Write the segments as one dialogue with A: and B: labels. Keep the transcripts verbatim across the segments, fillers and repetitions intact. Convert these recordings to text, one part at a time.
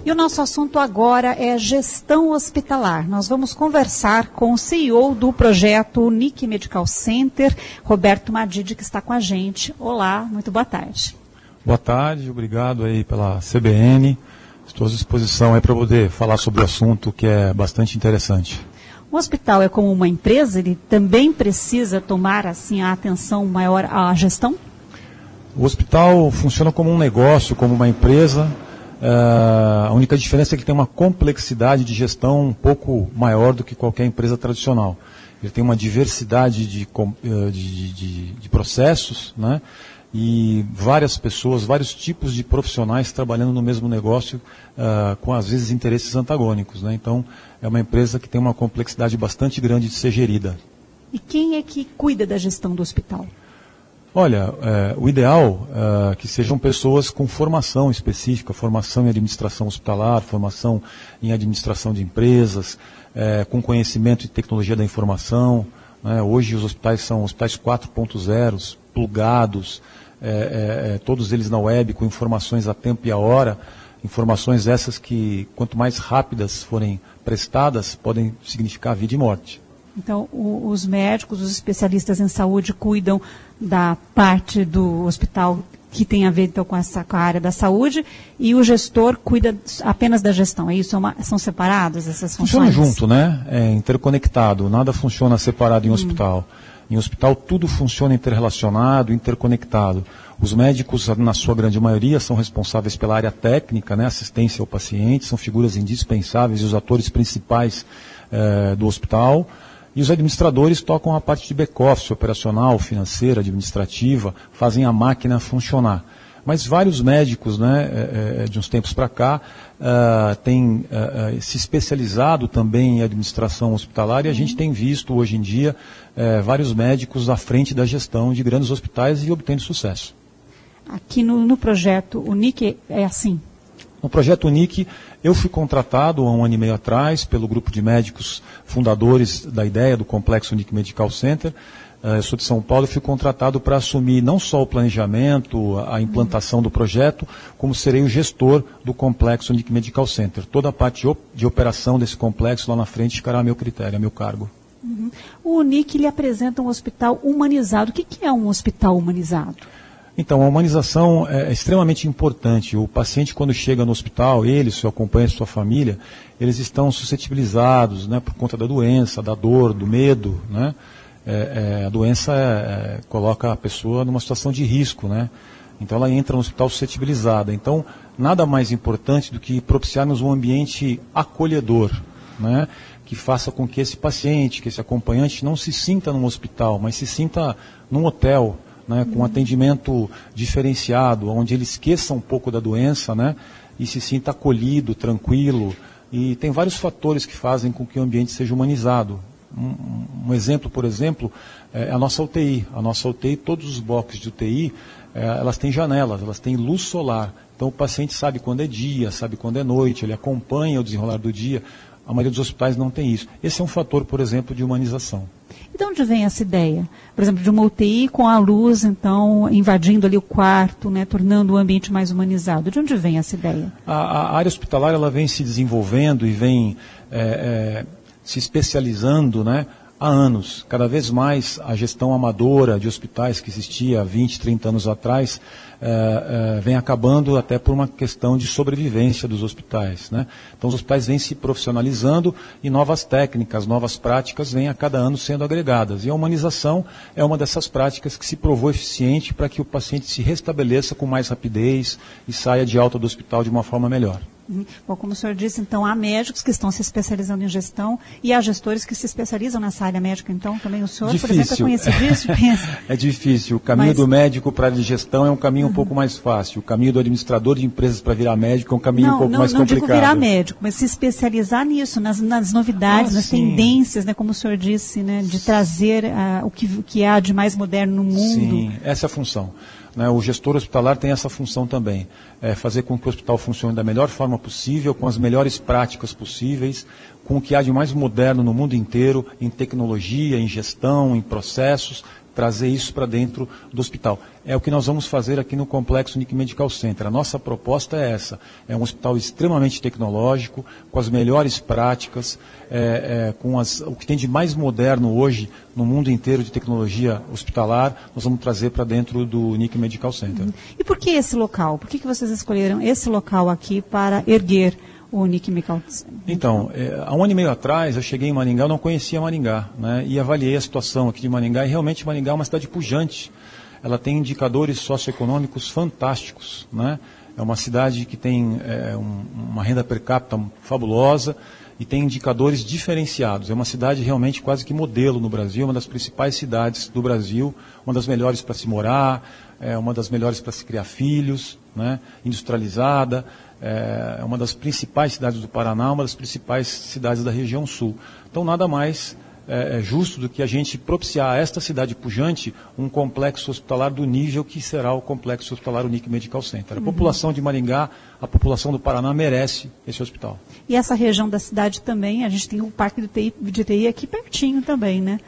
A: E o nosso assunto agora é gestão hospitalar. Nós vamos conversar com o C E O do projeto Unique Medical Center, Roberto Madidi, que está com a gente. Olá, muito boa tarde.
B: Boa tarde, obrigado aí pela C B N. Estou à disposição aí para poder falar sobre o assunto que é bastante interessante.
A: O hospital é como uma empresa, ele também precisa tomar assim a atenção maior à gestão?
B: O hospital funciona como um negócio, como uma empresa. Uh, a única diferença é que tem uma complexidade de gestão um pouco maior do que qualquer empresa tradicional. Ele tem uma diversidade de, de, de, de processos, né? E várias pessoas, vários tipos de profissionais trabalhando no mesmo negócio, uh, com às vezes interesses antagônicos, né? Então é uma empresa que tem uma complexidade bastante grande de ser gerida.
A: E quem é que cuida da gestão do hospital?
B: Olha, é, o ideal é que sejam pessoas com formação específica, formação em administração hospitalar, formação em administração de empresas, é, com conhecimento de tecnologia da informação, né? Hoje os hospitais são hospitais quatro ponto zero, plugados, é, é, todos eles na web, com informações a tempo e a hora, informações essas que, quanto mais rápidas forem prestadas, podem significar vida e morte.
A: Então, o, os médicos, os especialistas em saúde cuidam da parte do hospital que tem a ver então, com essa com a área da saúde, e o gestor cuida apenas da gestão. É isso? É uma, são separadas essas funções?
B: Funciona junto, né? É interconectado. Nada funciona separado em hum. hospital. Em hospital tudo funciona interrelacionado, interconectado. Os médicos, na sua grande maioria, são responsáveis pela área técnica, né? Assistência ao paciente, são figuras indispensáveis e os atores principais eh, do hospital. E os administradores tocam a parte de back-office, operacional, financeira, administrativa, fazem a máquina funcionar. Mas vários médicos, né, é, é, de uns tempos para cá, uh, têm uh, se especializado também em administração hospitalar, e a gente tem visto hoje em dia uh, vários médicos à frente da gestão de grandes hospitais e obtendo sucesso.
A: Aqui no, no projeto Unique é assim?
B: No projeto Unique, eu fui contratado há um ano e meio atrás pelo grupo de médicos fundadores da ideia do Complexo Unique Medical Center. Eu sou de São Paulo e fui contratado para assumir não só o planejamento, a implantação do projeto, como serei o gestor do Complexo Unique Medical Center. Toda a parte de operação desse complexo lá na frente ficará a meu critério, a meu cargo.
A: Uhum. O Unique lhe apresenta um hospital humanizado. O que, que é um hospital humanizado?
B: Então, a humanização é extremamente importante. O paciente, quando chega no hospital, ele, seu acompanhante, sua família, eles estão suscetibilizados, né, por conta da doença, da dor, do medo, né? É, é, a doença é, é, coloca a pessoa numa situação de risco, né? Então ela entra no hospital suscetibilizada. Então, nada mais importante do que propiciarmos um ambiente acolhedor, né? Que faça com que esse paciente, que esse acompanhante não se sinta num hospital, mas se sinta num hotel, né, com um atendimento diferenciado, onde ele esqueça um pouco da doença, né, e se sinta acolhido, tranquilo. E tem vários fatores que fazem com que o ambiente seja humanizado. Um, um exemplo, por exemplo, é a nossa U T I. A nossa U T I, todos os blocos de U T I, é, elas têm janelas, elas têm luz solar. Então o paciente sabe quando é dia, sabe quando é noite, ele acompanha o desenrolar do dia. A maioria dos hospitais não tem isso. Esse é um fator, por exemplo, de humanização.
A: E de onde vem essa ideia? Por exemplo, de uma U T I com a luz, então, invadindo ali o quarto, né, tornando o ambiente mais humanizado. De onde vem essa ideia?
B: A, a área hospitalar ela vem se desenvolvendo e vem é, é, se especializando, né, há anos. Cada vez mais a gestão amadora de hospitais que existia há vinte, trinta anos atrás é, é, vem acabando até por uma questão de sobrevivência dos hospitais, né? Então os hospitais vêm se profissionalizando e novas técnicas, novas práticas vêm a cada ano sendo agregadas. E a humanização é uma dessas práticas que se provou eficiente para que o paciente se restabeleça com mais rapidez e saia de alta do hospital de uma forma melhor.
A: Bom, como o senhor disse, então, há médicos que estão se especializando em gestão e há gestores que se especializam nessa área médica, então, também o senhor,
B: difícil.
A: por exemplo, é conhecido disso?
B: É difícil. O caminho Mas... do médico para a área de gestão é um caminho uhum. um pouco mais fácil. O caminho do administrador de empresas para virar médico é um caminho
A: não,
B: um pouco
A: não,
B: mais
A: não
B: complicado.
A: Não digo virar médico, mas se especializar nisso, nas, nas novidades, ah, nas sim. tendências, né, como o senhor disse, né, de trazer uh, o, que, o que há de mais moderno no mundo.
B: Sim, essa é a função. Né, o gestor hospitalar tem essa função também, é fazer com que o hospital funcione da melhor forma possível, com as melhores práticas possíveis, com o que há de mais moderno no mundo inteiro, em tecnologia, em gestão, em processos, trazer isso para dentro do hospital. É o que nós vamos fazer aqui no Complexo Unic Medical Center. A nossa proposta é essa, é um hospital extremamente tecnológico, com as melhores práticas, é, é, com as, o que tem de mais moderno hoje no mundo inteiro de tecnologia hospitalar, nós vamos trazer para dentro do Unic Medical Center.
A: Uhum. E por que esse local? Por que, que vocês escolheram esse local aqui para erguer o Unic Medical Center?
B: Então, é, há um ano e meio atrás, eu cheguei em Maringá, eu não conhecia Maringá, né, e avaliei a situação aqui de Maringá, e realmente Maringá é uma cidade pujante. Ela tem indicadores socioeconômicos fantásticos, né? É uma cidade que tem é, um, uma renda per capita fabulosa e tem indicadores diferenciados. É uma cidade realmente quase que modelo no Brasil, uma das principais cidades do Brasil, uma das melhores para se morar, é uma das melhores para se criar filhos, né? Industrializada. É uma das principais cidades do Paraná, uma das principais cidades da região sul. Então, nada mais é, é justo do que a gente propiciar a esta cidade pujante um complexo hospitalar do nível que será o Complexo Hospitalar Unic Medical Center. A uhum. população de Maringá, a população do Paraná merece esse hospital.
A: E essa região da cidade também, a gente tem o Parque de T I, de T I aqui pertinho também, né?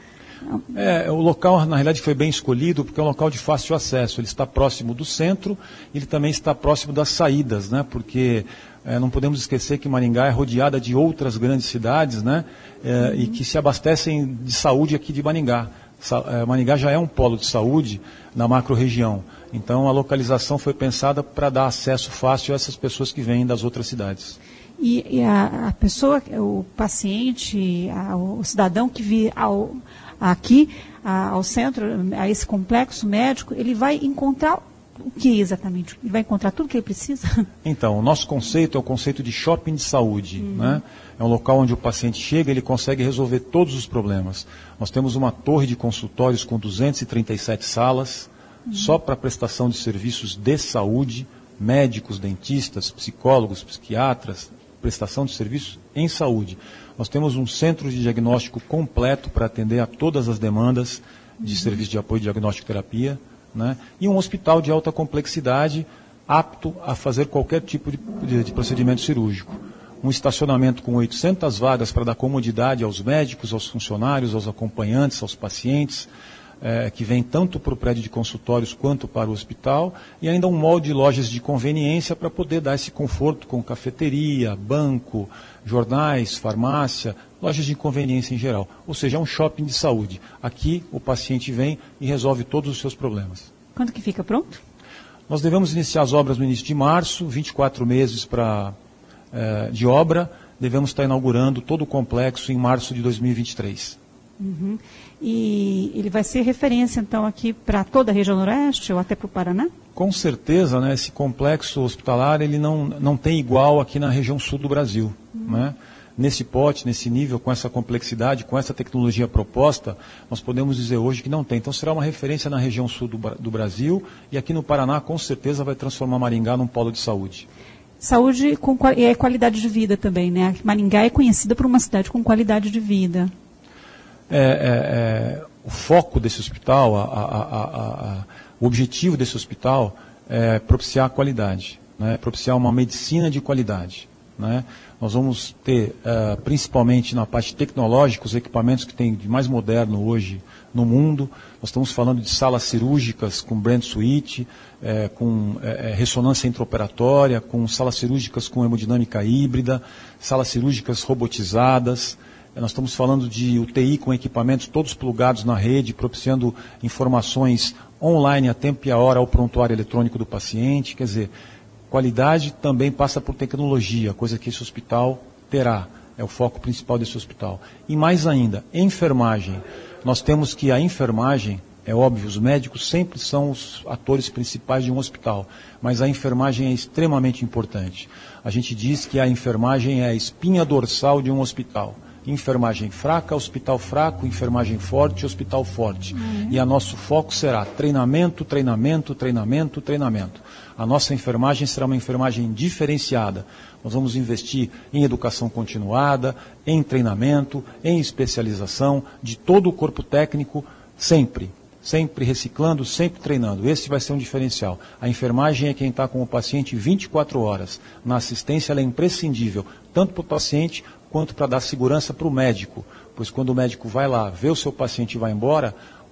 B: É, o local, na realidade, foi bem escolhido porque é um local de fácil acesso. Ele está próximo do centro, ele também está próximo das saídas, né? Porque é, não podemos esquecer que Maringá é rodeada de outras grandes cidades, né? É, uhum. E que se abastecem de saúde aqui de Maringá. Sa é, Maringá já é um polo de saúde na macro-região. Então, a localização foi pensada para dar acesso fácil a essas pessoas que vêm das outras cidades.
A: E, e a, a pessoa, o paciente, a, o cidadão que vir ao... aqui, a, ao centro, a esse complexo médico, ele vai encontrar o que exatamente? Ele vai encontrar tudo que ele precisa?
B: Então, o nosso conceito é o conceito de shopping de saúde. Uhum. Né? É um local onde o paciente chega e ele consegue resolver todos os problemas. Nós temos uma torre de consultórios com duzentas e trinta e sete salas, uhum. só para prestação de serviços de saúde, médicos, dentistas, psicólogos, psiquiatras, prestação de serviços em saúde. Nós temos um centro de diagnóstico completo para atender a todas as demandas de uhum. serviço de apoio de diagnóstico e terapia, né? E um hospital de alta complexidade apto a fazer qualquer tipo de, de, de procedimento cirúrgico. Um estacionamento com oitocentas vagas para dar comodidade aos médicos, aos funcionários, aos acompanhantes, aos pacientes, é, que vem tanto para o prédio de consultórios quanto para o hospital, e ainda um mall de lojas de conveniência para poder dar esse conforto com cafeteria, banco, jornais, farmácia, lojas de conveniência em geral. Ou seja, é um shopping de saúde. Aqui o paciente vem e resolve todos os seus problemas.
A: Quando que fica pronto?
B: Nós devemos iniciar as obras no início de março, vinte e quatro meses pra, eh, de obra. Devemos estar inaugurando todo o complexo em março de dois mil e vinte e três.
A: Uhum. E ele vai ser referência, então, aqui para toda a região noroeste ou até para o Paraná?
B: Com certeza, né, esse complexo hospitalar ele não, não tem igual aqui na região sul do Brasil. Uhum. Né? Nesse pote, nesse nível, com essa complexidade, com essa tecnologia proposta, nós podemos dizer hoje que não tem. Então será uma referência na região sul do, do Brasil e aqui no Paraná, com certeza, vai transformar Maringá num polo de saúde.
A: Saúde com, e é qualidade de vida também, né? Maringá é conhecida por uma cidade com qualidade de vida.
B: É, é, é, o foco desse hospital, a, a, a, a, o objetivo desse hospital é propiciar a qualidade, né? Propiciar uma medicina de qualidade. Né? Nós vamos ter, uh, principalmente na parte tecnológica, os equipamentos que tem de mais moderno hoje no mundo. Nós estamos falando de salas cirúrgicas com Brand Suite, eh, com eh, ressonância intraoperatória, com salas cirúrgicas com hemodinâmica híbrida, salas cirúrgicas robotizadas. Nós estamos falando de U T I com equipamentos todos plugados na rede, propiciando informações online a tempo e a hora ao prontuário eletrônico do paciente. Quer dizer, qualidade também passa por tecnologia, coisa que esse hospital terá. É o foco principal desse hospital. E mais ainda, enfermagem. Nós temos que a enfermagem, é óbvio, os médicos sempre são os atores principais de um hospital, mas a enfermagem é extremamente importante. A gente diz que a enfermagem é a espinha dorsal de um hospital. Enfermagem fraca, hospital fraco, enfermagem forte, hospital forte. Uhum. E a nosso foco será treinamento, treinamento, treinamento, treinamento. A nossa enfermagem será uma enfermagem diferenciada. Nós vamos investir em educação continuada, em treinamento, em especialização de todo o corpo técnico, sempre. Sempre reciclando, sempre treinando. Esse vai ser um diferencial. A enfermagem é quem está com o paciente vinte e quatro horas. Na assistência ela é imprescindível, tanto para o paciente quanto para dar segurança para o médico. Pois quando o médico vai lá, vê o seu paciente e vai embora,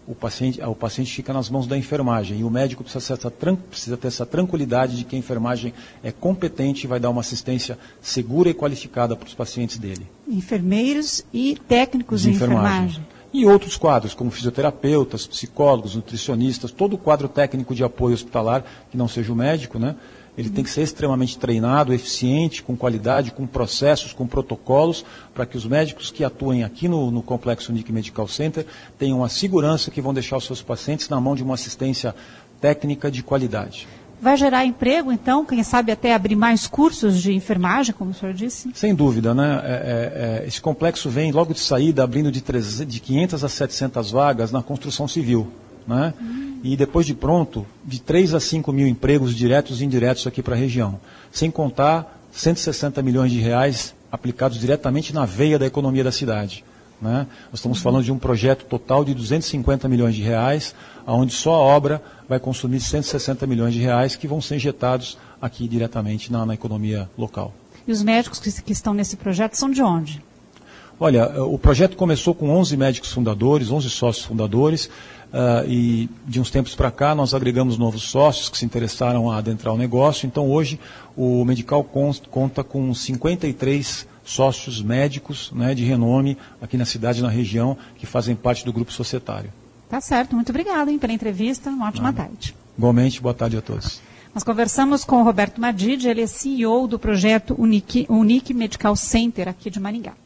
B: o paciente, o paciente fica nas mãos da enfermagem e o médico precisa ter, essa, precisa ter essa tranquilidade de que a enfermagem é competente e vai dar uma assistência segura e qualificada para os pacientes dele.
A: Enfermeiros e técnicos de, de enfermagem. enfermagem.
B: E outros quadros, como fisioterapeutas, psicólogos, nutricionistas, todo o quadro técnico de apoio hospitalar, que não seja o médico, né? Ele tem que ser extremamente treinado, eficiente, com qualidade, com processos, com protocolos, para que os médicos que atuem aqui no, no Complexo Unique Medical Center tenham a segurança que vão deixar os seus pacientes na mão de uma assistência técnica de qualidade.
A: Vai gerar emprego, então, quem sabe até abrir mais cursos de enfermagem, como o senhor disse?
B: Sem dúvida, né? É, é, esse complexo vem logo de saída abrindo de, trezentas, de quinhentas a setecentas vagas na construção civil, né? Hum. E depois de pronto, de três a cinco mil empregos diretos e indiretos aqui para a região, sem contar cento e sessenta milhões de reais aplicados diretamente na veia da economia da cidade. Né? Nós estamos falando de um projeto total de duzentos e cinquenta milhões de reais, onde só a obra vai consumir cento e sessenta milhões de reais que vão ser injetados aqui diretamente na, na economia local.
A: E os médicos que, que estão nesse projeto são de onde?
B: Olha, o projeto começou com onze médicos fundadores, onze sócios fundadores, uh, e de uns tempos para cá nós agregamos novos sócios que se interessaram a adentrar o negócio. Então hoje o Medical conta com cinquenta e três sócios médicos, né, de renome aqui na cidade e na região que fazem parte do grupo societário.
A: Tá certo, muito obrigada hein, pela entrevista, uma ótima ah, tarde.
B: Igualmente, boa tarde a todos.
A: Nós conversamos com o Roberto Madid, ele é C E O do projeto Unique, Unique Medical Center aqui de Maringá.